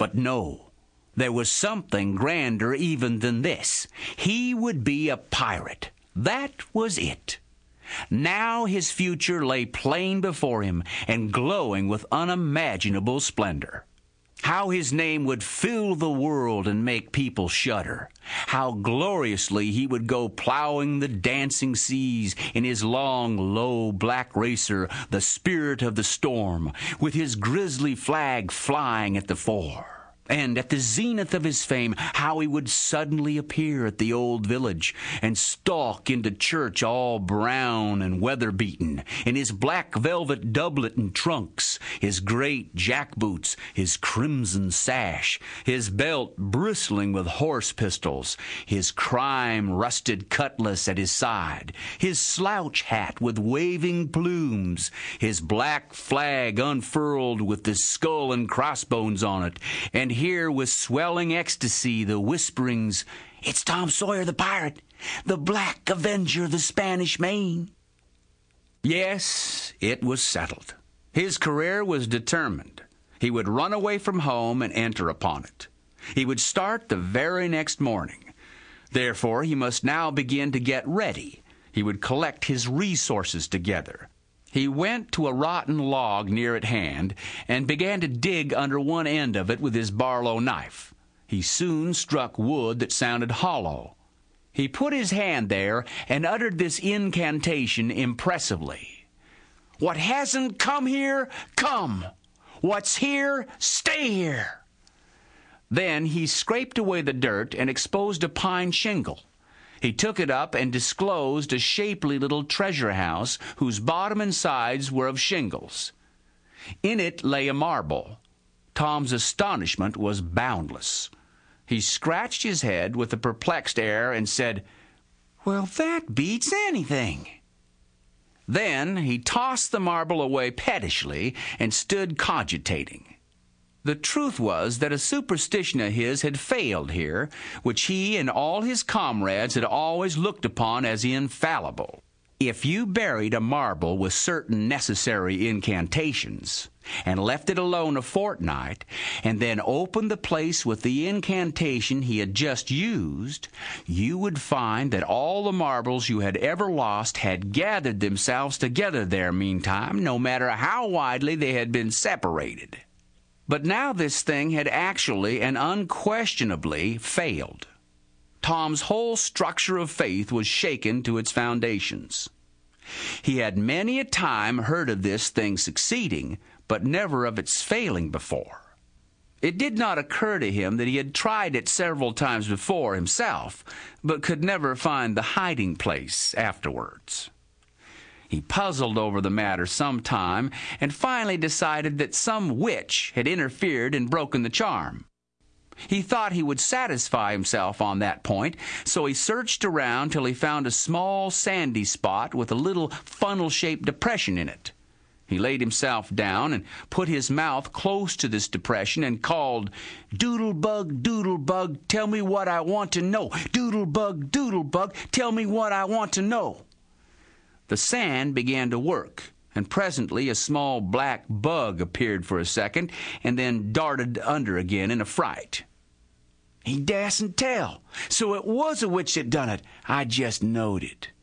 But no, there was something grander even than this. He would be a pirate. That was it. Now his future lay plain before him and glowing with unimaginable splendor. How his name would fill the world and make people shudder. How gloriously he would go plowing the dancing seas in his long, low, black racer, the Spirit of the Storm, with his grisly flag flying at the fore. And at the zenith of his fame, how he would suddenly appear at the old village and stalk into church all brown and weather-beaten, in his black velvet doublet and trunks, his great jack-boots, his crimson sash, his belt bristling with horse pistols, his crime-rusted cutlass at his side, his slouch hat with waving plumes, his black flag unfurled with the skull and crossbones on it, and hear with swelling ecstasy the whisperings, "It's Tom Sawyer the pirate, the Black Avenger of the Spanish Main." Yes, it was settled. His career was determined. He would run away from home and enter upon it. He would start the very next morning. Therefore, he must now begin to get ready. He would collect his resources together. He went to a rotten log near at hand and began to dig under one end of it with his Barlow knife. He soon struck wood that sounded hollow. He put his hand there and uttered this incantation impressively. "What hasn't come here, come. What's here, stay here." Then he scraped away the dirt and exposed a pine shingle. He took it up and disclosed a shapely little treasure house whose bottom and sides were of shingles. In it lay a marble. Tom's astonishment was boundless. He scratched his head with a perplexed air and said, "Well, that beats anything." Then he tossed the marble away pettishly and stood cogitating. The truth was that a superstition of his had failed here, which he and all his comrades had always looked upon as infallible. If you buried a marble with certain necessary incantations, and left it alone a fortnight, and then opened the place with the incantation he had just used, you would find that all the marbles you had ever lost had gathered themselves together there meantime, no matter how widely they had been separated. But now this thing had actually and unquestionably failed. Tom's whole structure of faith was shaken to its foundations. He had many a time heard of this thing succeeding, but never of its failing before. It did not occur to him that he had tried it several times before himself, but could never find the hiding place afterwards. He puzzled over the matter some time and finally decided that some witch had interfered and broken the charm. He thought he would satisfy himself on that point, so he searched around till he found a small sandy spot with a little funnel-shaped depression in it. He laid himself down and put his mouth close to this depression and called, "Doodlebug, doodlebug, tell me what I want to know. Doodlebug, doodlebug, tell me what I want to know." The sand began to work, and presently a small black bug appeared for a second and then darted under again in a fright. He dasn't tell, so it was a witch that done it. I just knowed it.